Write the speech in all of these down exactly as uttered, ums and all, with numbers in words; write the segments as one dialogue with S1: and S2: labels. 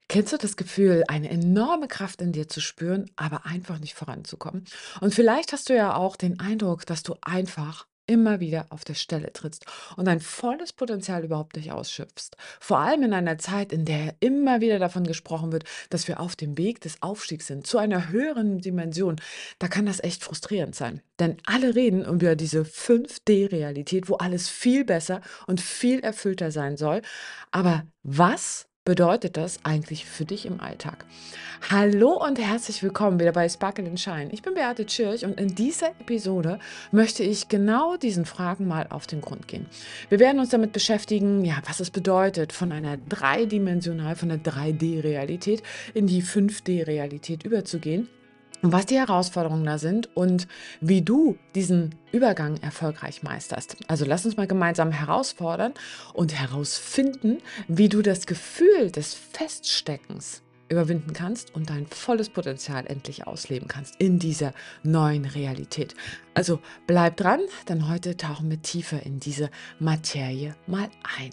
S1: Kennst du das Gefühl, eine enorme Kraft in dir zu spüren, aber einfach nicht voranzukommen? Und vielleicht hast du ja auch den Eindruck, dass du einfach immer wieder auf der Stelle trittst und dein volles Potenzial überhaupt nicht ausschöpfst. Vor allem in einer Zeit, in der immer wieder davon gesprochen wird, dass wir auf dem Weg des Aufstiegs sind, zu einer höheren Dimension. Da kann das echt frustrierend sein. Denn alle reden über diese fünf D-Realität, wo alles viel besser und viel erfüllter sein soll. Aber was bedeutet das eigentlich für dich im Alltag? Hallo und herzlich willkommen wieder bei Sparkle and Shine. Ich bin Beate Tschirch und in dieser Episode möchte ich genau diesen Fragen mal auf den Grund gehen. Wir werden uns damit beschäftigen, ja, was es bedeutet, von einer dreidimensional, von der drei D-Realität in die fünf D-Realität überzugehen. Und was die Herausforderungen da sind und wie du diesen Übergang erfolgreich meisterst. Also lass uns mal gemeinsam herausfordern und herausfinden, wie du das Gefühl des Feststeckens überwinden kannst und dein volles Potenzial endlich ausleben kannst in dieser neuen Realität. Also bleib dran, denn heute tauchen wir tiefer in diese Materie mal ein.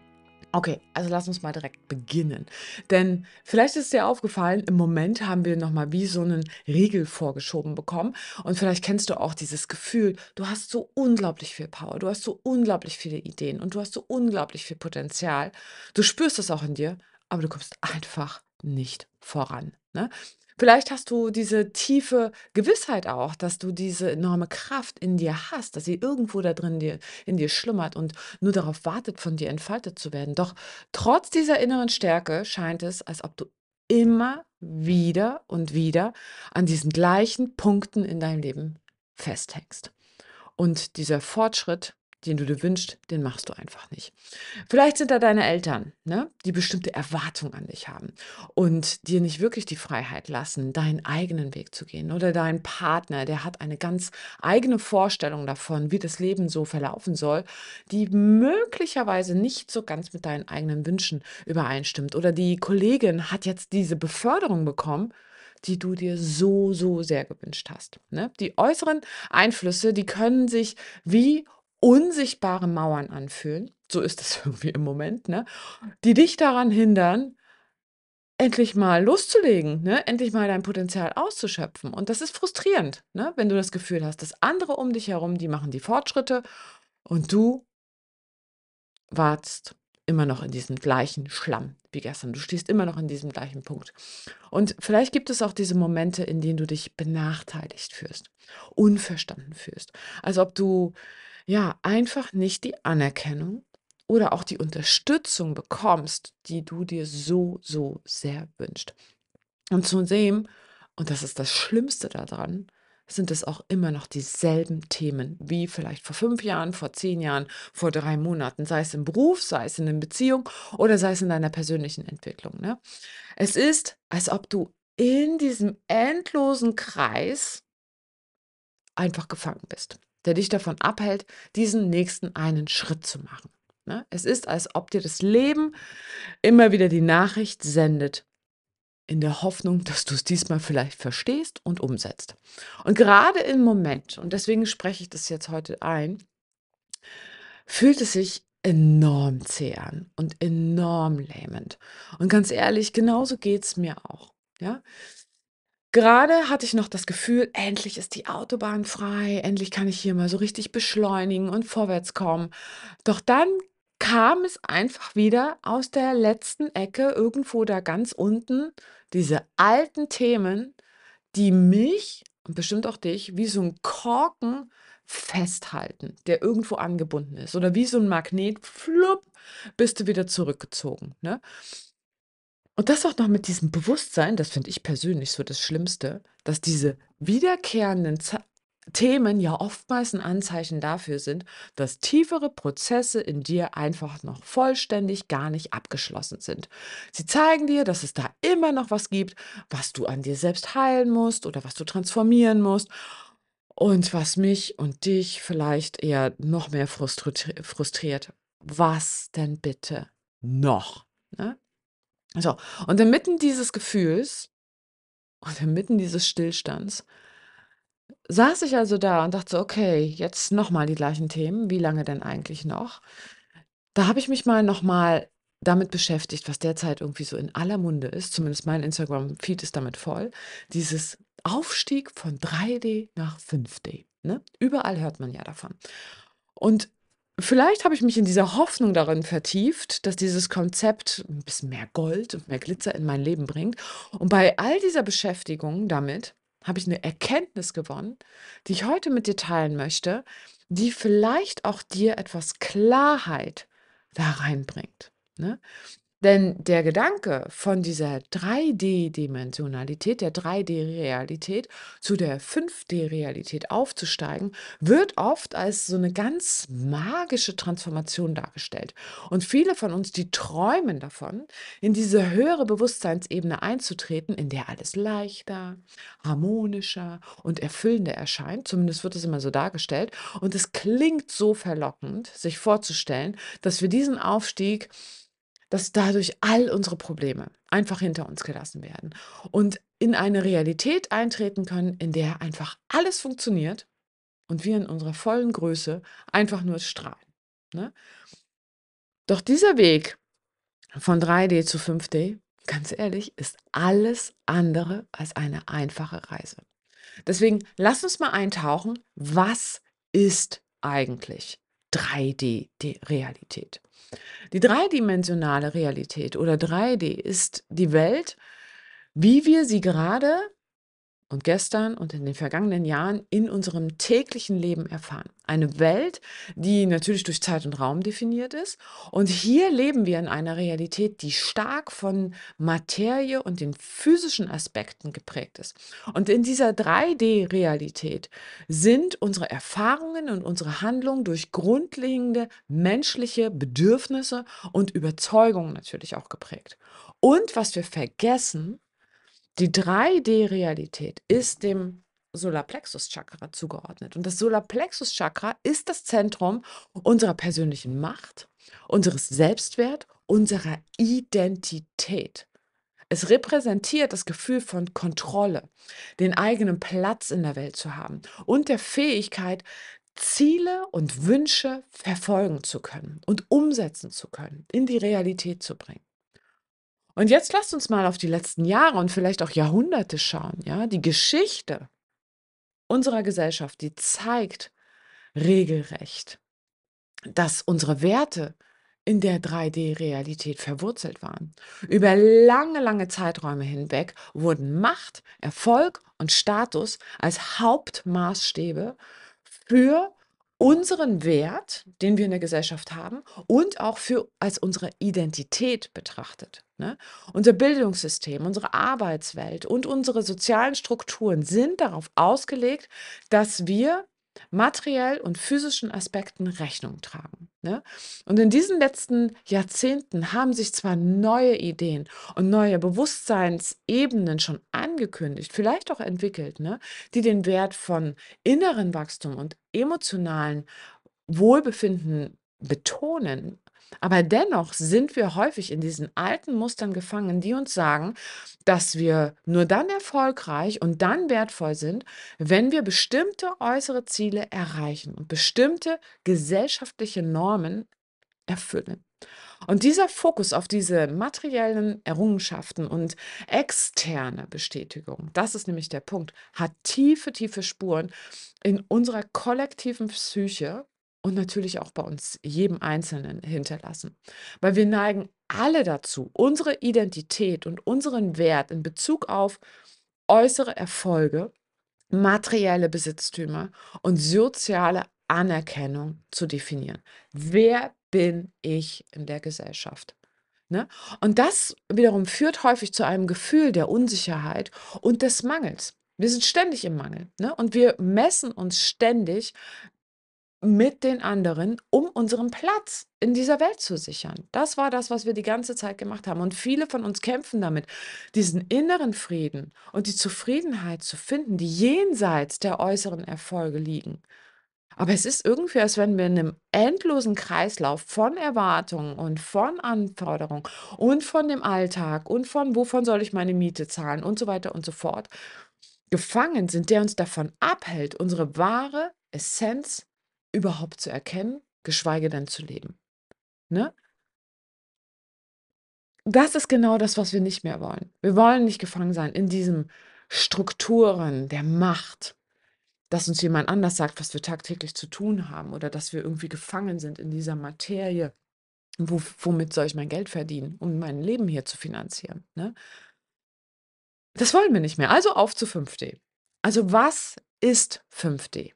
S1: Okay, also lass uns mal direkt beginnen. Denn vielleicht ist dir aufgefallen, im Moment haben wir nochmal wie so einen Riegel vorgeschoben bekommen. Und vielleicht kennst du auch dieses Gefühl, du hast so unglaublich viel Power, du hast so unglaublich viele Ideen und du hast so unglaublich viel Potenzial. Du spürst es auch in dir, aber du kommst einfach nicht voran. Ne? Vielleicht hast du diese tiefe Gewissheit auch, dass du diese enorme Kraft in dir hast, dass sie irgendwo da drin dir, in dir schlummert und nur darauf wartet, von dir entfaltet zu werden. Doch trotz dieser inneren Stärke scheint es, als ob du immer wieder und wieder an diesen gleichen Punkten in deinem Leben festhängst. Und dieser Fortschritt, den du dir wünschst, den machst du einfach nicht. Vielleicht sind da deine Eltern, ne, die bestimmte Erwartungen an dich haben und dir nicht wirklich die Freiheit lassen, deinen eigenen Weg zu gehen. Oder dein Partner, der hat eine ganz eigene Vorstellung davon, wie das Leben so verlaufen soll, die möglicherweise nicht so ganz mit deinen eigenen Wünschen übereinstimmt. Oder die Kollegin hat jetzt diese Beförderung bekommen, die du dir so, so sehr gewünscht hast. Ne? Die äußeren Einflüsse, die können sich wie unsichtbare Mauern anfühlen. So ist es irgendwie im Moment, ne? Die dich daran hindern, endlich mal loszulegen, ne? Endlich mal dein Potenzial auszuschöpfen. Und das ist frustrierend, ne? Wenn du das Gefühl hast, dass andere um dich herum, die machen die Fortschritte und du wartest immer noch in diesem gleichen Schlamm wie gestern. Du stehst immer noch in diesem gleichen Punkt. Und vielleicht gibt es auch diese Momente, in denen du dich benachteiligt fühlst, unverstanden fühlst. Als ob du ja einfach nicht die Anerkennung oder auch die Unterstützung bekommst, die du dir so, so sehr wünschst. Und zudem, und das ist das Schlimmste daran, sind es auch immer noch dieselben Themen wie vielleicht vor fünf Jahren, vor zehn Jahren, vor drei Monaten, sei es im Beruf, sei es in der Beziehung oder sei es in deiner persönlichen Entwicklung. Ne? Es ist, als ob du in diesem endlosen Kreis einfach gefangen bist, der dich davon abhält, diesen nächsten einen Schritt zu machen. Ne? Es ist, als ob dir das Leben immer wieder die Nachricht sendet, in der Hoffnung, dass du es diesmal vielleicht verstehst und umsetzt. Und gerade im Moment, und deswegen spreche ich das jetzt heute ein, fühlt es sich enorm zäh an und enorm lähmend. Und ganz ehrlich, genauso geht es mir auch. Ja? Gerade hatte ich noch das Gefühl, endlich ist die Autobahn frei, endlich kann ich hier mal so richtig beschleunigen und vorwärts kommen. Doch dann kam es einfach wieder aus der letzten Ecke, irgendwo da ganz unten, diese alten Themen, die mich und bestimmt auch dich wie so ein Korken festhalten, der irgendwo angebunden ist oder wie so ein Magnet, flupp, bist du wieder zurückgezogen, ne? Und das auch noch mit diesem Bewusstsein, das finde ich persönlich so das Schlimmste, dass diese wiederkehrenden Za Themen ja oftmals ein Anzeichen dafür sind, dass tiefere Prozesse in dir einfach noch vollständig gar nicht abgeschlossen sind. Sie zeigen dir, dass es da immer noch was gibt, was du an dir selbst heilen musst oder was du transformieren musst und was mich und dich vielleicht eher noch mehr frustri frustriert. Was denn bitte noch, ne? So, und inmitten dieses Gefühls und inmitten dieses Stillstands saß ich also da und dachte so: „Okay, jetzt noch mal die gleichen Themen. Wie lange denn eigentlich noch?“ Da habe ich mich mal noch mal damit beschäftigt, was derzeit irgendwie so in aller Munde ist, zumindest mein Instagram-Feed ist damit voll, dieses Aufstieg von drei D nach fünf D, ne? Überall hört man ja davon. Und vielleicht habe ich mich in dieser Hoffnung darin vertieft, dass dieses Konzept ein bisschen mehr Gold und mehr Glitzer in mein Leben bringt. Und bei all dieser Beschäftigung damit habe ich eine Erkenntnis gewonnen, die ich heute mit dir teilen möchte, die vielleicht auch dir etwas Klarheit da reinbringt, ne? Denn der Gedanke von dieser drei D-Dimensionalität, der drei D-Realität zu der fünf D-Realität aufzusteigen, wird oft als so eine ganz magische Transformation dargestellt. Und viele von uns, die träumen davon, in diese höhere Bewusstseinsebene einzutreten, in der alles leichter, harmonischer und erfüllender erscheint. Zumindest wird es immer so dargestellt. Und es klingt so verlockend, sich vorzustellen, dass wir diesen Aufstieg dass dadurch all unsere Probleme einfach hinter uns gelassen werden und in eine Realität eintreten können, in der einfach alles funktioniert und wir in unserer vollen Größe einfach nur strahlen, ne? Doch dieser Weg von drei D zu fünf D, ganz ehrlich, ist alles andere als eine einfache Reise. Deswegen lass uns mal eintauchen, was ist eigentlich drei D-Realität? Die dreidimensionale Realität oder drei D ist die Welt, wie wir sie gerade und gestern und in den vergangenen Jahren in unserem täglichen Leben erfahren. Eine Welt, die natürlich durch Zeit und Raum definiert ist. Und hier leben wir in einer Realität, die stark von Materie und den physischen Aspekten geprägt ist. Und in dieser drei D-Realität sind unsere Erfahrungen und unsere Handlungen durch grundlegende menschliche Bedürfnisse und Überzeugungen natürlich auch geprägt. Und was wir vergessen, die drei D-Realität ist dem Solarplexus-Chakra zugeordnet. Und das Solarplexus-Chakra ist das Zentrum unserer persönlichen Macht, unseres Selbstwert, unserer Identität. Es repräsentiert das Gefühl von Kontrolle, den eigenen Platz in der Welt zu haben und der Fähigkeit, Ziele und Wünsche verfolgen zu können und umsetzen zu können, in die Realität zu bringen. Und jetzt lasst uns mal auf die letzten Jahre und vielleicht auch Jahrhunderte schauen, ja? Die Geschichte unserer Gesellschaft, die zeigt regelrecht, dass unsere Werte in der drei D-Realität verwurzelt waren. Über lange, lange Zeiträume hinweg wurden Macht, Erfolg und Status als Hauptmaßstäbe für unseren Wert, den wir in der Gesellschaft haben und auch für als unsere Identität betrachtet, ne? Unser Bildungssystem, unsere Arbeitswelt und unsere sozialen Strukturen sind darauf ausgelegt, dass wir materiell und physischen Aspekten Rechnung tragen, ne? Und in diesen letzten Jahrzehnten haben sich zwar neue Ideen und neue Bewusstseinsebenen schon angekündigt, vielleicht auch entwickelt, ne, die den Wert von inneren Wachstum und emotionalen Wohlbefinden betonen. Aber dennoch sind wir häufig in diesen alten Mustern gefangen, die uns sagen, dass wir nur dann erfolgreich und dann wertvoll sind, wenn wir bestimmte äußere Ziele erreichen und bestimmte gesellschaftliche Normen erfüllen. Und dieser Fokus auf diese materiellen Errungenschaften und externe Bestätigung, das ist nämlich der Punkt, hat tiefe, tiefe Spuren in unserer kollektiven Psyche und natürlich auch bei uns, jedem Einzelnen, hinterlassen. Weil wir neigen alle dazu, unsere Identität und unseren Wert in Bezug auf äußere Erfolge, materielle Besitztümer und soziale Anerkennung zu definieren. Wer bin ich in der Gesellschaft? Ne? Und das wiederum führt häufig zu einem Gefühl der Unsicherheit und des Mangels. Wir sind ständig im Mangel, ne? Und wir messen uns ständig mit den anderen, um unseren Platz in dieser Welt zu sichern. Das war das, was wir die ganze Zeit gemacht haben. Und viele von uns kämpfen damit, diesen inneren Frieden und die Zufriedenheit zu finden, die jenseits der äußeren Erfolge liegen. Aber es ist irgendwie, als wenn wir in einem endlosen Kreislauf von Erwartungen und von Anforderungen und von dem Alltag und von wovon soll ich meine Miete zahlen und so weiter und so fort gefangen sind, der uns davon abhält, unsere wahre Essenz überhaupt zu erkennen, geschweige denn zu leben, ne? Das ist genau das, was wir nicht mehr wollen. Wir wollen nicht gefangen sein in diesen Strukturen der Macht, dass uns jemand anders sagt, was wir tagtäglich zu tun haben oder dass wir irgendwie gefangen sind in dieser Materie. Wo womit soll ich mein Geld verdienen, um mein Leben hier zu finanzieren, ne? Das wollen wir nicht mehr. Also auf zu fünf D. Also, was ist fünf D?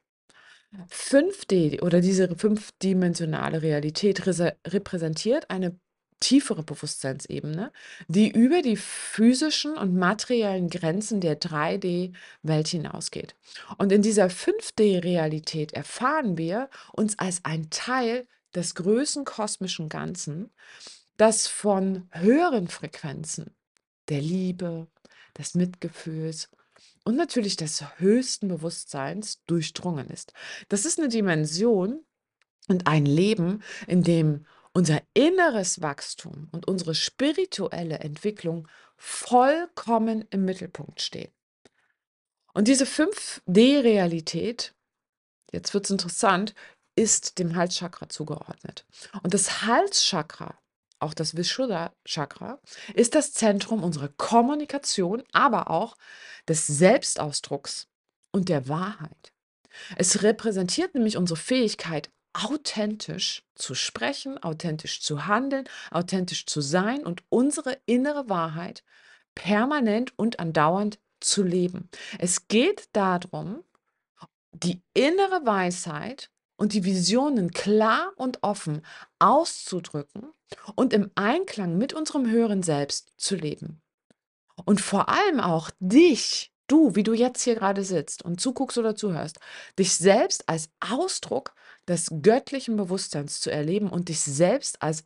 S1: fünf D oder diese fünfdimensionale Realität rese repräsentiert eine tiefere Bewusstseinsebene, die über die physischen und materiellen Grenzen der drei D-Welt hinausgeht. Und in dieser fünf D-Realität erfahren wir uns als ein Teil des größten kosmischen Ganzen, das von höheren Frequenzen der Liebe, des Mitgefühls und natürlich des höchsten Bewusstseins durchdrungen ist. Das ist eine Dimension und ein Leben, in dem unser inneres Wachstum und unsere spirituelle Entwicklung vollkommen im Mittelpunkt stehen. Und diese fünf D-Realität, jetzt wird's interessant, ist dem Halschakra zugeordnet. Und das Halschakra, auch das Vishuddha-Chakra, ist das Zentrum unserer Kommunikation, aber auch des Selbstausdrucks und der Wahrheit. Es repräsentiert nämlich unsere Fähigkeit, authentisch zu sprechen, authentisch zu handeln, authentisch zu sein und unsere innere Wahrheit permanent und andauernd zu leben. Es geht darum, die innere Weisheit und die Visionen klar und offen auszudrücken und im Einklang mit unserem höheren Selbst zu leben. Und vor allem auch dich, du, wie du jetzt hier gerade sitzt und zuguckst oder zuhörst, dich selbst als Ausdruck des göttlichen Bewusstseins zu erleben und dich selbst als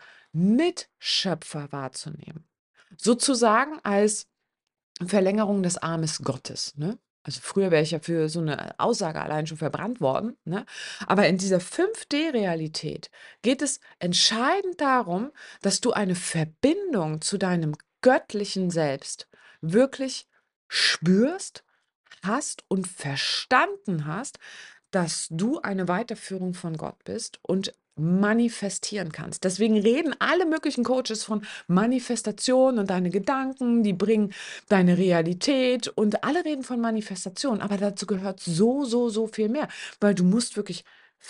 S1: Mitschöpfer wahrzunehmen. Sozusagen als Verlängerung des Armes Gottes, ne? Also, früher wäre ich ja für so eine Aussage allein schon verbrannt worden, ne? Aber in dieser fünf D-Realität geht es entscheidend darum, dass du eine Verbindung zu deinem göttlichen Selbst wirklich spürst, hast und verstanden hast, dass du eine Weiterführung von Gott bist und manifestieren kannst. Deswegen reden alle möglichen Coaches von Manifestation und deine Gedanken, die bringen deine Realität und alle reden von Manifestation, aber dazu gehört so, so, so viel mehr, weil du musst wirklich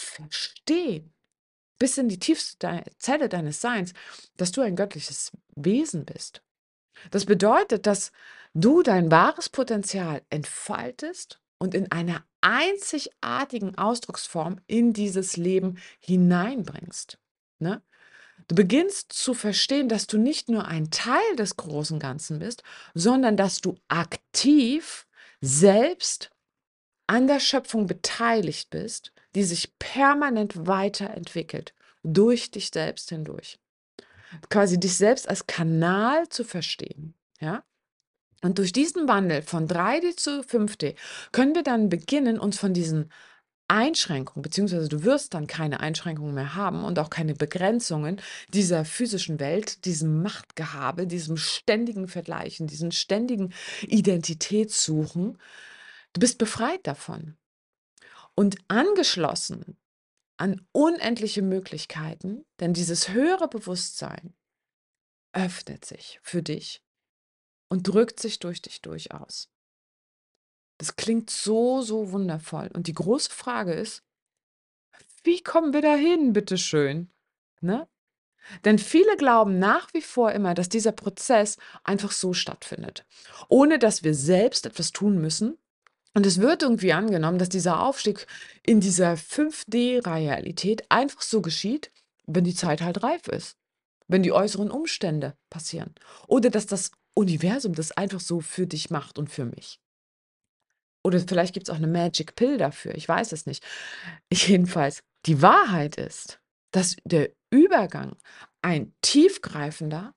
S1: verstehen, bis in die tiefste dei Zelle deines Seins, dass du ein göttliches Wesen bist. Das bedeutet, dass du dein wahres Potenzial entfaltest und in einer einzigartigen Ausdrucksform in dieses Leben hineinbringst, ne? Du beginnst zu verstehen, dass du nicht nur ein Teil des großen Ganzen bist, sondern dass du aktiv selbst an der Schöpfung beteiligt bist, die sich permanent weiterentwickelt, durch dich selbst hindurch. Quasi dich selbst als Kanal zu verstehen, ja? Und durch diesen Wandel von drei D zu fünf D können wir dann beginnen, uns von diesen Einschränkungen, beziehungsweise du wirst dann keine Einschränkungen mehr haben und auch keine Begrenzungen dieser physischen Welt, diesem Machtgehabe, diesem ständigen Vergleichen, diesen ständigen Identitätssuchen. Du bist befreit davon und angeschlossen an unendliche Möglichkeiten, denn dieses höhere Bewusstsein öffnet sich für dich und drückt sich durch dich durch aus. Das klingt so, so wundervoll. Und die große Frage ist, wie kommen wir dahin, bitteschön? Ne? Denn viele glauben nach wie vor immer, dass dieser Prozess einfach so stattfindet, ohne dass wir selbst etwas tun müssen. Und es wird irgendwie angenommen, dass dieser Aufstieg in dieser fünf D-Realität einfach so geschieht, wenn die Zeit halt reif ist, wenn die äußeren Umstände passieren. Oder dass das Universum das einfach so für dich macht und für mich. Oder vielleicht gibt es auch eine Magic Pill dafür, ich weiß es nicht. Jedenfalls, die Wahrheit ist, dass der Übergang ein tiefgreifender,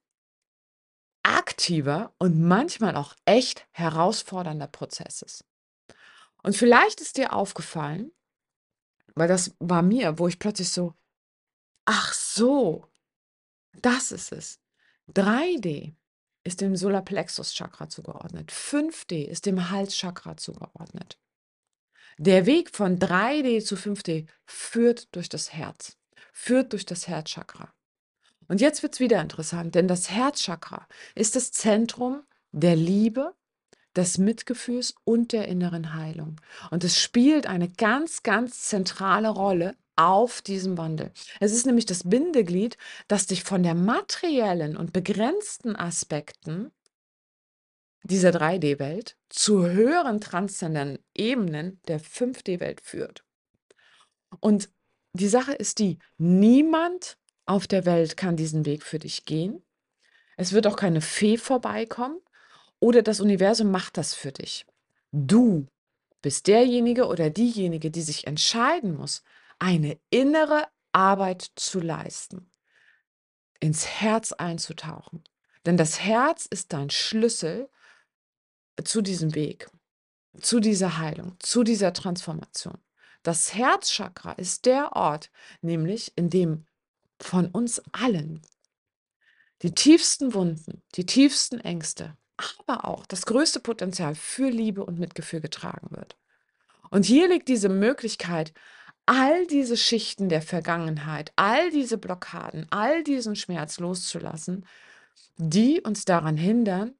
S1: aktiver und manchmal auch echt herausfordernder Prozess ist. Und vielleicht ist dir aufgefallen, weil das war mir, wo ich plötzlich so: „Ach so, das ist es. drei D ist dem Solarplexus-Chakra zugeordnet. fünf D ist dem Halschakra zugeordnet. Der Weg von drei D zu fünf D führt durch das Herz, führt durch das Herzchakra. Und jetzt wird's wieder interessant, denn das Herzchakra ist das Zentrum der Liebe, des Mitgefühls und der inneren Heilung. Und es spielt eine ganz, ganz zentrale Rolle auf diesem Wandel. Es ist nämlich das Bindeglied, das dich von der materiellen und begrenzten Aspekten dieser drei D-Welt zu höheren transzendenten Ebenen der fünf D-Welt führt. Und die Sache ist die, niemand auf der Welt kann diesen Weg für dich gehen. Es wird auch keine Fee vorbeikommen oder das Universum macht das für dich. Du bist derjenige oder diejenige, die sich entscheiden muss, eine innere Arbeit zu leisten, ins Herz einzutauchen. Denn das Herz ist dein Schlüssel zu diesem Weg, zu dieser Heilung, zu dieser Transformation. Das Herzchakra ist der Ort, nämlich in dem von uns allen die tiefsten Wunden, die tiefsten Ängste, aber auch das größte Potenzial für Liebe und Mitgefühl getragen wird. Und hier liegt diese Möglichkeit, all diese Schichten der Vergangenheit, all diese Blockaden, all diesen Schmerz loszulassen, die uns daran hindern,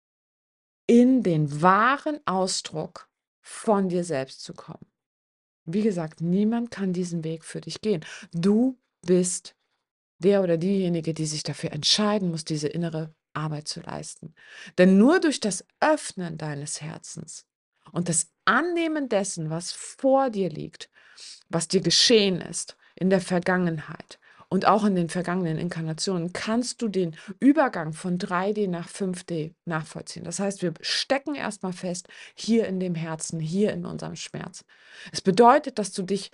S1: in den wahren Ausdruck von dir selbst zu kommen. Wie gesagt, niemand kann diesen Weg für dich gehen. Du bist der oder diejenige, die sich dafür entscheiden muss, diese innere Arbeit zu leisten. Denn nur durch das Öffnen deines Herzens und das Annehmen dessen, was vor dir liegt, was dir geschehen ist in der Vergangenheit und auch in den vergangenen Inkarnationen, kannst du den Übergang von drei D nach fünf D nachvollziehen. Das heißt, wir stecken erstmal fest hier in dem Herzen, hier in unserem Schmerz. Es bedeutet, dass du dich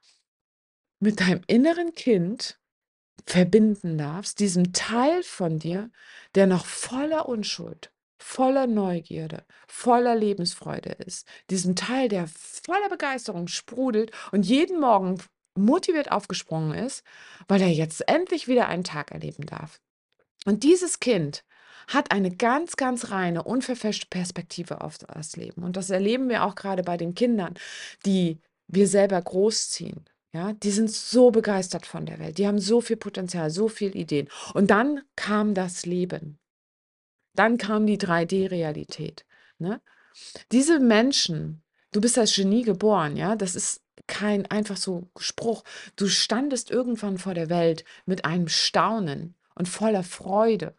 S1: mit deinem inneren Kind verbinden darfst, diesem Teil von dir, der noch voller Unschuld, voller Neugierde, voller Lebensfreude ist. Diesem Teil, der voller Begeisterung sprudelt und jeden Morgen motiviert aufgesprungen ist, weil er jetzt endlich wieder einen Tag erleben darf. Und dieses Kind hat eine ganz, ganz reine, unverfälschte Perspektive auf das Leben. Und das erleben wir auch gerade bei den Kindern, die wir selber großziehen. Ja, die sind so begeistert von der Welt. Die haben so viel Potenzial, so viel Ideen. Und dann kam das Leben. Dann kam die drei D-Realität. Ne? Diese Menschen, du bist als Genie geboren, ja, das ist kein einfach so Spruch. Du standest irgendwann vor der Welt mit einem Staunen und voller Freude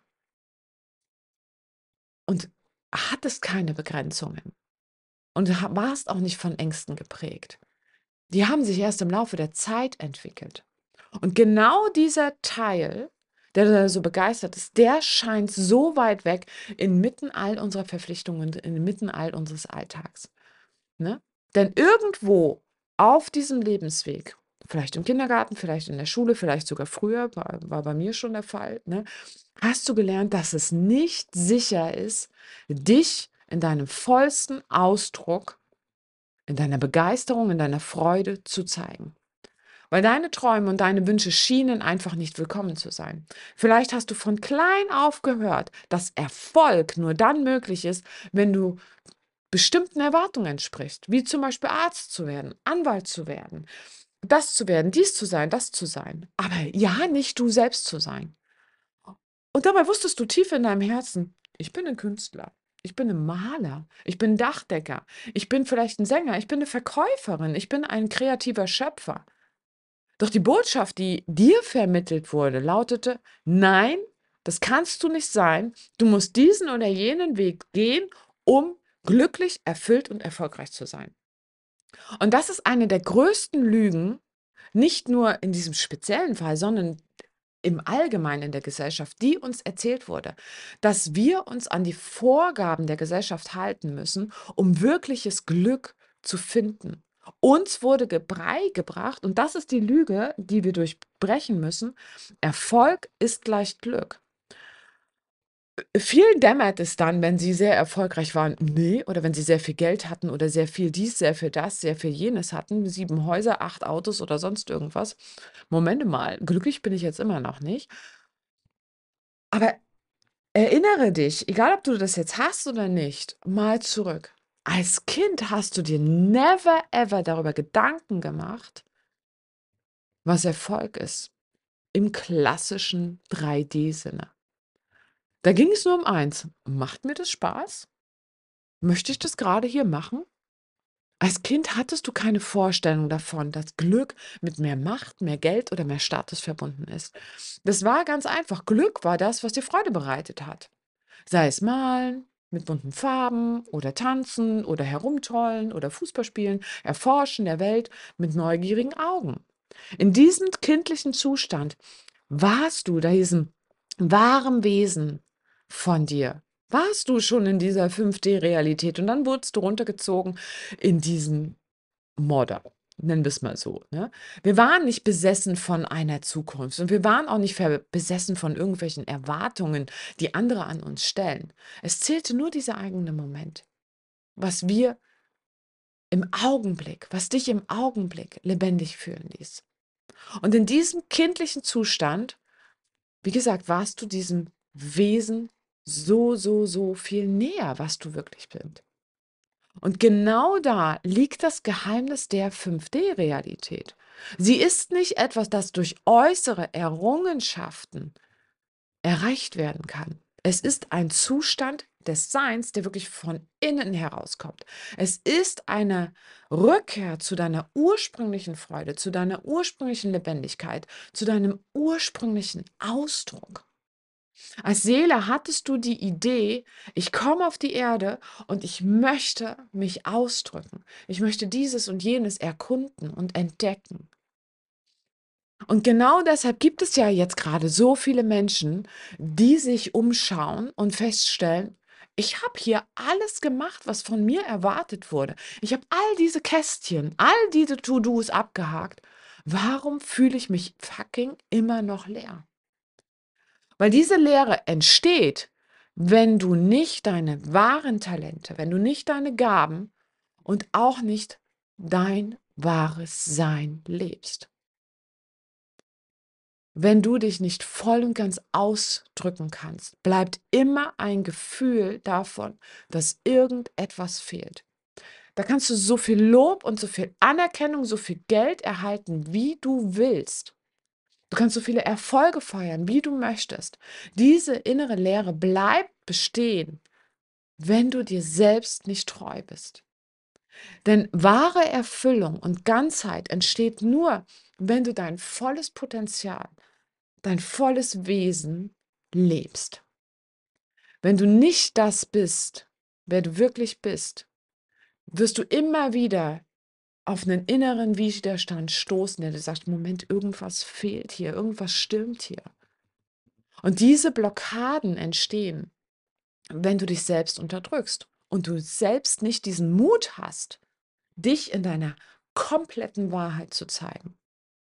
S1: und hattest keine Begrenzungen und ha- warst auch nicht von Ängsten geprägt. Die haben sich erst im Laufe der Zeit entwickelt. Und genau dieser Teil, der da so begeistert ist, der scheint so weit weg inmitten all unserer Verpflichtungen, inmitten all unseres Alltags. Ne? Denn irgendwo auf diesem Lebensweg, vielleicht im Kindergarten, vielleicht in der Schule, vielleicht sogar früher, war, war bei mir schon der Fall, ne, hast du gelernt, dass es nicht sicher ist, dich in deinem vollsten Ausdruck, in deiner Begeisterung, in deiner Freude zu zeigen. Weil deine Träume und deine Wünsche schienen einfach nicht willkommen zu sein. Vielleicht hast du von klein auf gehört, dass Erfolg nur dann möglich ist, wenn du bestimmten Erwartungen entsprichst, wie zum Beispiel Arzt zu werden, Anwalt zu werden, das zu werden, dies zu sein, das zu sein. Aber ja, nicht du selbst zu sein. Und dabei wusstest du tief in deinem Herzen, ich bin ein Künstler, ich bin ein Maler, ich bin Dachdecker, ich bin vielleicht ein Sänger, ich bin eine Verkäuferin, ich bin ein kreativer Schöpfer. Doch die Botschaft, die dir vermittelt wurde, lautete, nein, das kannst du nicht sein. Du musst diesen oder jenen Weg gehen, um glücklich, erfüllt und erfolgreich zu sein. Und das ist eine der größten Lügen, nicht nur in diesem speziellen Fall, sondern im Allgemeinen in der Gesellschaft, die uns erzählt wurde, dass wir uns an die Vorgaben der Gesellschaft halten müssen, um wirkliches Glück zu finden. Uns wurde ge- beigebracht, und das ist die Lüge, die wir durchbrechen müssen, Erfolg ist gleich Glück. Vielen dämmert es dann, wenn sie sehr erfolgreich waren, nee, oder wenn sie sehr viel Geld hatten oder sehr viel dies, sehr viel das, sehr viel jenes hatten, sieben Häuser, acht Autos oder sonst irgendwas. Moment mal, glücklich bin ich jetzt immer noch nicht. Aber erinnere dich, egal ob du das jetzt hast oder nicht, mal zurück. Als Kind hast du dir never ever darüber Gedanken gemacht, was Erfolg ist. im klassischen drei D-Sinne. Da ging es nur um eins: Macht mir das Spaß? Möchte ich das gerade hier machen? Als Kind hattest du keine Vorstellung davon, dass Glück mit mehr Macht, mehr Geld oder mehr Status verbunden ist. Das war ganz einfach. Glück war das, was dir Freude bereitet hat. Sei es Malen mit bunten Farben oder Tanzen oder Herumtollen oder Fußball spielen, Erforschen der Welt mit neugierigen Augen. In diesem kindlichen Zustand warst du, da diesem wahren Wesen von dir, warst du schon in dieser fünf D-Realität und dann wurdest du runtergezogen in diesen Modder, nennen wir es mal so, ne? Wir waren nicht besessen von einer Zukunft und wir waren auch nicht ver besessen von irgendwelchen Erwartungen, die andere an uns stellen. Es zählte nur dieser eigene Moment, was wir im Augenblick was dich im Augenblick lebendig fühlen ließ. Und in diesem kindlichen Zustand, wie gesagt, warst du diesem Wesen so, so, so viel näher, was du wirklich bist. Und genau da liegt das Geheimnis der fünf D-Realität. Sie ist nicht etwas, das durch äußere Errungenschaften erreicht werden kann. Es ist ein Zustand des Seins, der wirklich von innen herauskommt. Es ist eine Rückkehr zu deiner ursprünglichen Freude, zu deiner ursprünglichen Lebendigkeit, zu deinem ursprünglichen Ausdruck. Als Seele hattest du die Idee, ich komme auf die Erde und ich möchte mich ausdrücken. Ich möchte dieses und jenes erkunden und entdecken. Und genau deshalb gibt es ja jetzt gerade so viele Menschen, die sich umschauen und feststellen, ich habe hier alles gemacht, was von mir erwartet wurde. Ich habe all diese Kästchen, all diese To-Dos abgehakt. Warum fühle ich mich fucking immer noch leer? Weil diese Leere entsteht, wenn du nicht deine wahren Talente, wenn du nicht deine Gaben und auch nicht dein wahres Sein lebst. Wenn du dich nicht voll und ganz ausdrücken kannst, bleibt immer ein Gefühl davon, dass irgendetwas fehlt. Da kannst du so viel Lob und so viel Anerkennung, so viel Geld erhalten, wie du willst. Du kannst so viele Erfolge feiern, wie du möchtest. Diese innere Leere bleibt bestehen, wenn du dir selbst nicht treu bist. Denn wahre Erfüllung und Ganzheit entsteht nur, wenn du dein volles Potenzial, dein volles Wesen lebst. Wenn du nicht das bist, wer du wirklich bist, wirst du immer wieder auf einen inneren Widerstand stoßen, der dir sagt: Moment, irgendwas fehlt hier, irgendwas stimmt hier. Und diese Blockaden entstehen, wenn du dich selbst unterdrückst und du selbst nicht diesen Mut hast, dich in deiner kompletten Wahrheit zu zeigen.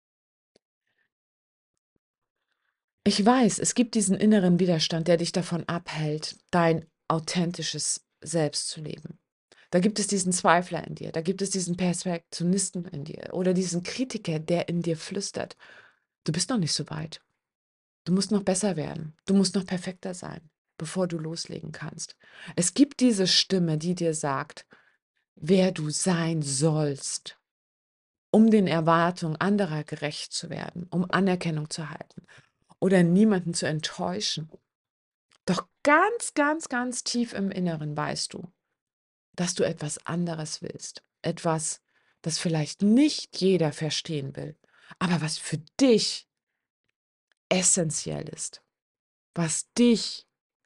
S1: Ich weiß, es gibt diesen inneren Widerstand, der dich davon abhält, dein authentisches Selbst zu leben. Da gibt es diesen Zweifler in dir, da gibt es diesen Perfektionisten in dir oder diesen Kritiker, der in dir flüstert: Du bist noch nicht so weit. Du musst noch besser werden. Du musst noch perfekter sein, bevor du loslegen kannst. Es gibt diese Stimme, die dir sagt, wer du sein sollst, um den Erwartungen anderer gerecht zu werden, um Anerkennung zu halten oder niemanden zu enttäuschen. Doch ganz, ganz, ganz tief im Inneren weißt du, dass du etwas anderes willst. Etwas, das vielleicht nicht jeder verstehen will, aber was für dich essentiell ist, was dich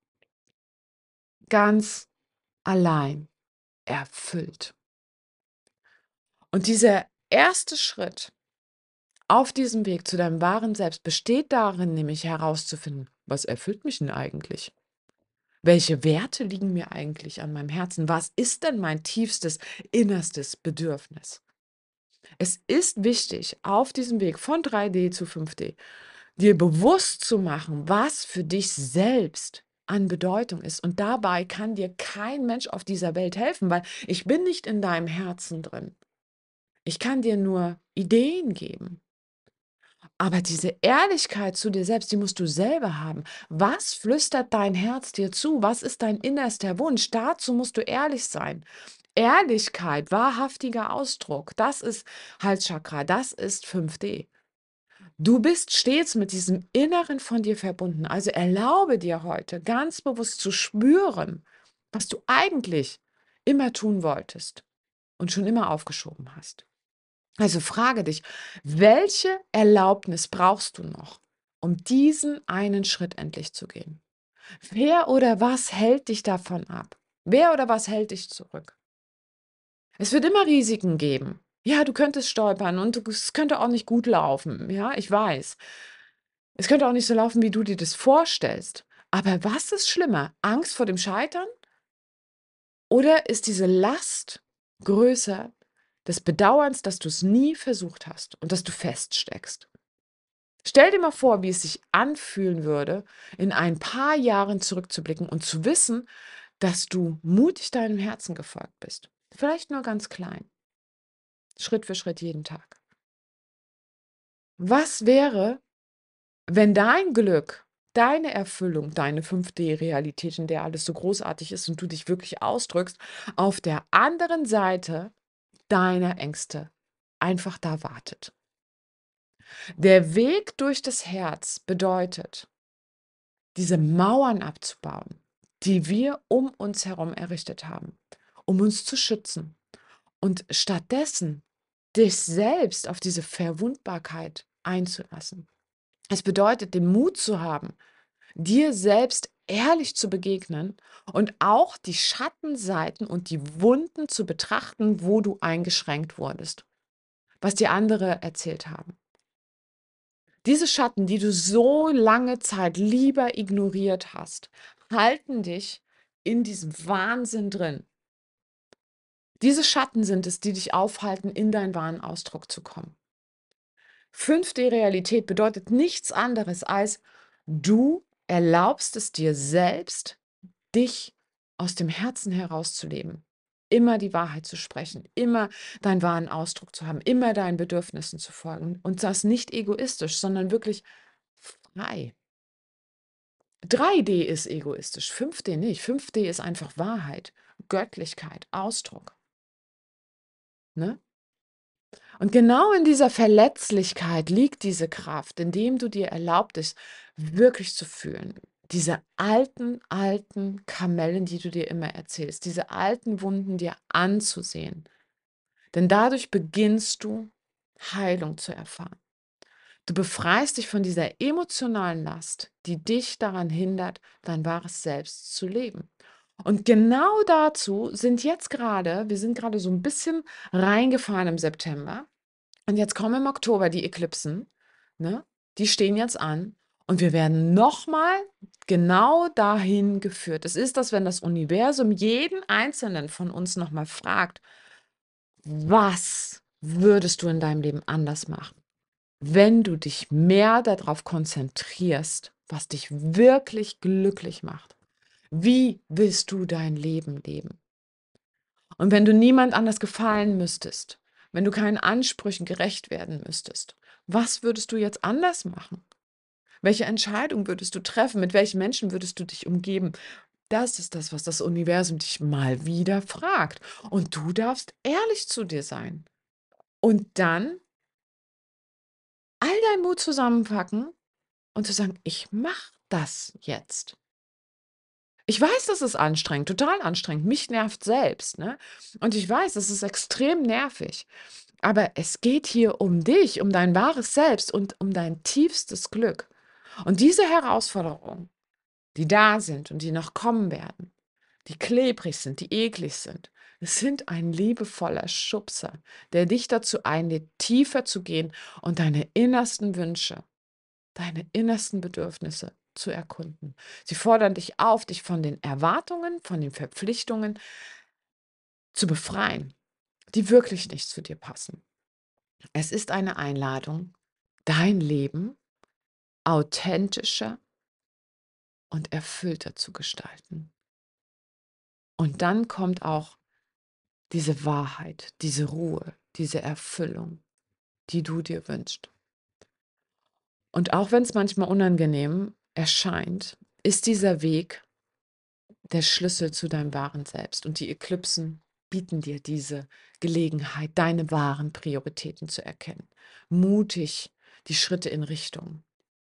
S1: ganz allein erfüllt. Und dieser erste Schritt auf diesem Weg zu deinem wahren Selbst besteht darin, nämlich herauszufinden, was erfüllt mich denn eigentlich? Welche Werte liegen mir eigentlich an meinem Herzen? Was ist denn mein tiefstes, innerstes Bedürfnis? Es ist wichtig, auf diesem Weg von drei D zu fünf D, dir bewusst zu machen, was für dich selbst an Bedeutung ist. Und dabei kann dir kein Mensch auf dieser Welt helfen, weil ich bin nicht in deinem Herzen drin. Ich kann dir nur Ideen geben. Aber diese Ehrlichkeit zu dir selbst, die musst du selber haben. Was flüstert dein Herz dir zu? Was ist dein innerster Wunsch? Dazu musst du ehrlich sein. Ehrlichkeit, wahrhaftiger Ausdruck, das ist Halschakra, das ist fünf D. Du bist stets mit diesem Inneren von dir verbunden. Also erlaube dir heute ganz bewusst zu spüren, was du eigentlich immer tun wolltest und schon immer aufgeschoben hast. Also frage dich, welche Erlaubnis brauchst du noch, um diesen einen Schritt endlich zu gehen? Wer oder was hält dich davon ab? Wer oder was hält dich zurück? Es wird immer Risiken geben. Ja, du könntest stolpern und du, es könnte auch nicht gut laufen. Ja, ich weiß. Es könnte auch nicht so laufen, wie du dir das vorstellst. Aber was ist schlimmer? Angst vor dem Scheitern? Oder ist diese Last größer des Bedauerns, dass du es nie versucht hast und dass du feststeckst? Stell dir mal vor, wie es sich anfühlen würde, in ein paar Jahren zurückzublicken und zu wissen, dass du mutig deinem Herzen gefolgt bist. Vielleicht nur ganz klein, Schritt für Schritt jeden Tag. Was wäre, wenn dein Glück, deine Erfüllung, deine fünf D-Realität, in der alles so großartig ist und du dich wirklich ausdrückst, auf der anderen Seite deiner Ängste einfach da wartet? Der Weg durch das Herz bedeutet, diese Mauern abzubauen, die wir um uns herum errichtet haben, um uns zu schützen und stattdessen dich selbst auf diese Verwundbarkeit einzulassen. Es bedeutet, den Mut zu haben, dir selbst ehrlich zu begegnen und auch die Schattenseiten und die Wunden zu betrachten, wo du eingeschränkt wurdest, was dir andere erzählt haben. Diese Schatten, die du so lange Zeit lieber ignoriert hast, halten dich in diesem Wahnsinn drin. Diese Schatten sind es, die dich aufhalten, in deinen wahren Ausdruck zu kommen. fünf D-Realität bedeutet nichts anderes als, du erlaubst es dir selbst, dich aus dem Herzen herauszuleben. Immer die Wahrheit zu sprechen, immer deinen wahren Ausdruck zu haben, immer deinen Bedürfnissen zu folgen. Und das nicht egoistisch, sondern wirklich frei. drei D ist egoistisch, fünf D nicht. fünf D ist einfach Wahrheit, Göttlichkeit, Ausdruck. Ne? Und genau in dieser Verletzlichkeit liegt diese Kraft, indem du dir erlaubtest, wirklich zu fühlen. Diese alten, alten Kamellen, die du dir immer erzählst, diese alten Wunden dir anzusehen. Denn dadurch beginnst du Heilung zu erfahren. Du befreist dich von dieser emotionalen Last, die dich daran hindert, dein wahres Selbst zu leben. Und genau dazu sind jetzt gerade, wir sind gerade so ein bisschen reingefahren im September. Und jetzt kommen im Oktober die Eklipsen, ne? Die stehen jetzt an und wir werden noch mal genau dahin geführt. Es ist das, wenn das Universum jeden Einzelnen von uns noch mal fragt: „Was würdest du in deinem Leben anders machen, wenn du dich mehr darauf konzentrierst, was dich wirklich glücklich macht? Wie willst du dein Leben leben?“ Und wenn du niemand anders gefallen müsstest, wenn du keinen Ansprüchen gerecht werden müsstest, was würdest du jetzt anders machen? Welche Entscheidung würdest du treffen? Mit welchen Menschen würdest du dich umgeben? Das ist das, was das Universum dich mal wieder fragt. Und du darfst ehrlich zu dir sein. Und dann all deinen Mut zusammenpacken und zu sagen, ich mache das jetzt. Ich weiß, das ist anstrengend, total anstrengend. Mich nervt selbst, ne? Und ich weiß, das ist extrem nervig. Aber es geht hier um dich, um dein wahres Selbst und um dein tiefstes Glück. Und diese Herausforderungen, die da sind und die noch kommen werden, die klebrig sind, die eklig sind, es sind ein liebevoller Schubser, der dich dazu einlädt, tiefer zu gehen und deine innersten Wünsche, deine innersten Bedürfnisse zu erkunden. Sie fordern dich auf, dich von den Erwartungen, von den Verpflichtungen zu befreien, die wirklich nicht zu dir passen. Es ist eine Einladung, dein Leben authentischer und erfüllter zu gestalten. Und dann kommt auch diese Wahrheit, diese Ruhe, diese Erfüllung, die du dir wünschst. Und auch wenn es manchmal unangenehm erscheint, ist dieser Weg der Schlüssel zu deinem wahren Selbst. Und die Eklipsen bieten dir diese Gelegenheit, deine wahren Prioritäten zu erkennen. Mutig die Schritte in Richtung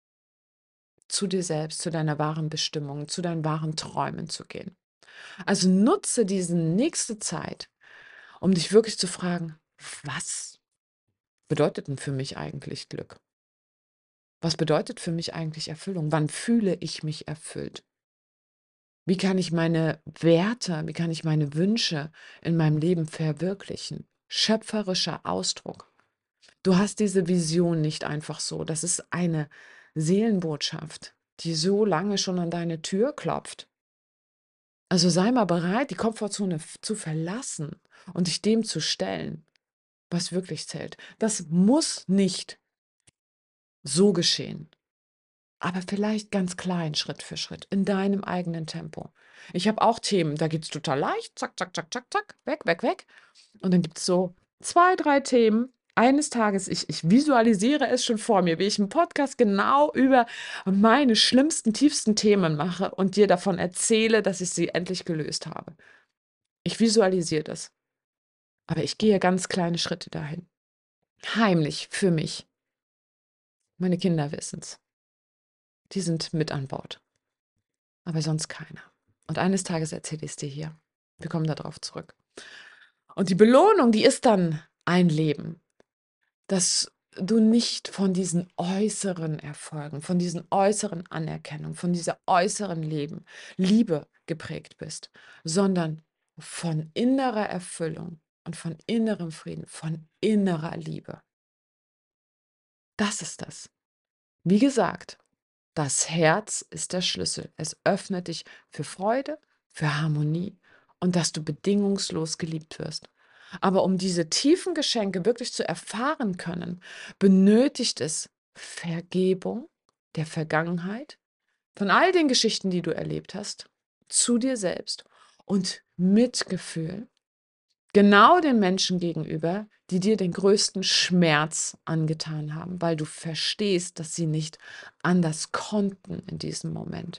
S1: zu dir selbst, zu deiner wahren Bestimmung, zu deinen wahren Träumen zu gehen. Also nutze diese nächste Zeit, um dich wirklich zu fragen: „Was bedeutet denn für mich eigentlich Glück? Was bedeutet für mich eigentlich Erfüllung? Wann fühle ich mich erfüllt? Wie kann ich meine Werte, wie kann ich meine Wünsche in meinem Leben verwirklichen?“ Schöpferischer Ausdruck. Du hast diese Vision nicht einfach so. Das ist eine Seelenbotschaft, die so lange schon an deine Tür klopft. Also sei mal bereit, die Komfortzone f- zu verlassen und dich dem zu stellen, was wirklich zählt. Das muss nicht so geschehen, aber vielleicht ganz klein, Schritt für Schritt, in deinem eigenen Tempo. Ich habe auch Themen, da geht es total leicht, zack, zack, zack, zack, zack, weg, weg, weg. Und dann gibt es so zwei, drei Themen. Eines Tages, ich, ich visualisiere es schon vor mir, wie ich einen Podcast genau über meine schlimmsten, tiefsten Themen mache und dir davon erzähle, dass ich sie endlich gelöst habe. Ich visualisiere das. Aber ich gehe ganz kleine Schritte dahin. Heimlich für mich. Meine Kinder wissen es. Die sind mit an Bord. Aber sonst keiner. Und eines Tages erzähle ich es dir hier. Wir kommen darauf zurück. Und die Belohnung, die ist dann ein Leben, dass du nicht von diesen äußeren Erfolgen, von diesen äußeren Anerkennung, von dieser äußeren Leben, Liebe geprägt bist, sondern von innerer Erfüllung und von innerem Frieden, von innerer Liebe. Das ist das. Wie gesagt, das Herz ist der Schlüssel. Es öffnet dich für Freude, für Harmonie und dass du bedingungslos geliebt wirst. Aber um diese tiefen Geschenke wirklich zu erfahren können, benötigt es Vergebung der Vergangenheit, von all den Geschichten, die du erlebt hast, zu dir selbst und Mitgefühl genau den Menschen gegenüber, die dir den größten Schmerz angetan haben, weil du verstehst, dass sie nicht anders konnten in diesem Moment.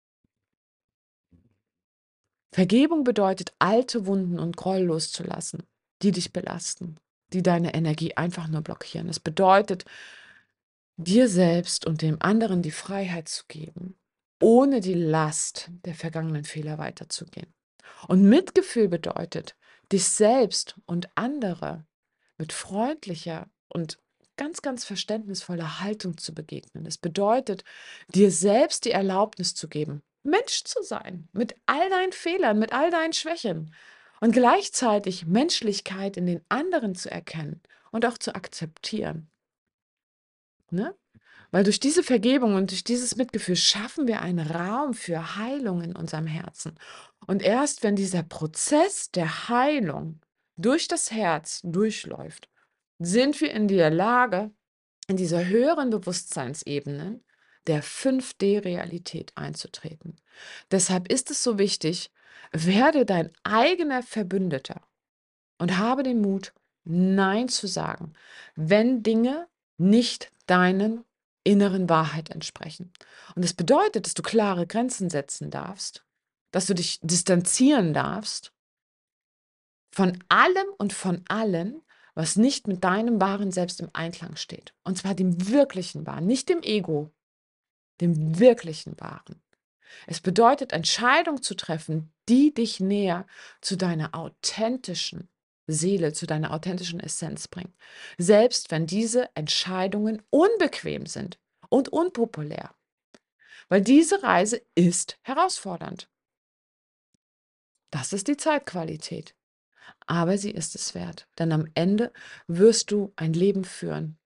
S1: Vergebung bedeutet, alte Wunden und Groll loszulassen, die dich belasten, die deine Energie einfach nur blockieren. Es bedeutet, dir selbst und dem anderen die Freiheit zu geben, ohne die Last der vergangenen Fehler weiterzugehen. Und Mitgefühl bedeutet, dich selbst und andere mit freundlicher und ganz, ganz verständnisvoller Haltung zu begegnen. Es bedeutet, dir selbst die Erlaubnis zu geben, Mensch zu sein, mit all deinen Fehlern, mit all deinen Schwächen und gleichzeitig Menschlichkeit in den anderen zu erkennen und auch zu akzeptieren. Ne? Weil durch diese Vergebung und durch dieses Mitgefühl schaffen wir einen Raum für Heilung in unserem Herzen. Und erst wenn dieser Prozess der Heilung durch das Herz durchläuft, sind wir in der Lage, in diese höheren Bewusstseinsebenen der fünf D-Realität einzutreten. Deshalb ist es so wichtig, werde dein eigener Verbündeter und habe den Mut, Nein zu sagen, wenn Dinge nicht deinen inneren Wahrheit entsprechen. Und das bedeutet, dass du klare Grenzen setzen darfst, dass du dich distanzieren darfst von allem und von allen, was nicht mit deinem wahren Selbst im Einklang steht. Und zwar dem wirklichen Wahren, nicht dem Ego, dem wirklichen Wahren. Es bedeutet, Entscheidungen zu treffen, die dich näher zu deiner authentischen Seele, zu deiner authentischen Essenz bringen. Selbst wenn diese Entscheidungen unbequem sind und unpopulär. Weil diese Reise ist herausfordernd. Das ist die Zeitqualität. Aber sie ist es wert. Denn am Ende wirst du ein Leben führen,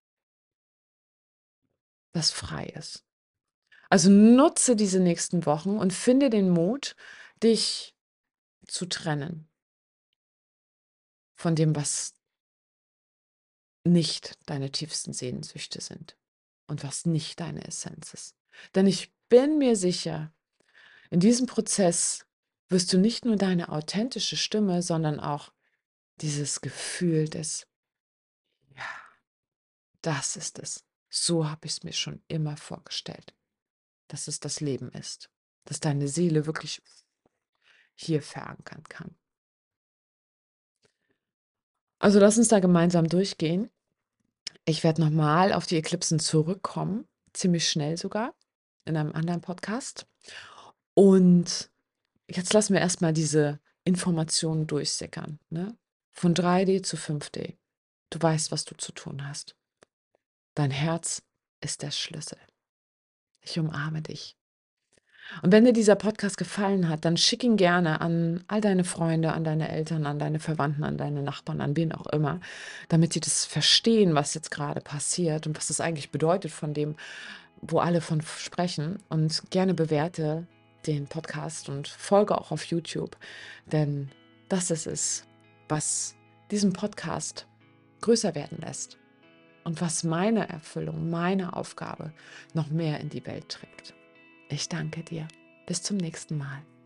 S1: das frei ist. Also nutze diese nächsten Wochen und finde den Mut, dich zu trennen von dem, was nicht deine tiefsten Sehnsüchte sind und was nicht deine Essenz ist. Denn ich bin mir sicher, in diesem Prozess wirst du nicht nur deine authentische Stimme, sondern auch dieses Gefühl des, ja, das ist es. So habe ich es mir schon immer vorgestellt, dass es das Leben ist, dass deine Seele wirklich hier verankern kann. Also lass uns da gemeinsam durchgehen. Ich werde noch mal auf die Eklipsen zurückkommen, ziemlich schnell sogar, in einem anderen Podcast. Und jetzt lassen wir erst mal diese Informationen durchsickern, ne? Von drei D zu fünf D. Du weißt, was du zu tun hast. Dein Herz ist der Schlüssel. Ich umarme dich. Und wenn dir dieser Podcast gefallen hat, dann schick ihn gerne an all deine Freunde, an deine Eltern, an deine Verwandten, an deine Nachbarn, an wen auch immer, damit die das verstehen, was jetzt gerade passiert und was das eigentlich bedeutet von dem, wo alle von f sprechen. Und gerne bewerte den Podcast und folge auch auf YouTube, denn das ist es, was diesen Podcast größer werden lässt und was meine Erfüllung, meine Aufgabe noch mehr in die Welt trägt. Ich danke dir. Bis zum nächsten Mal.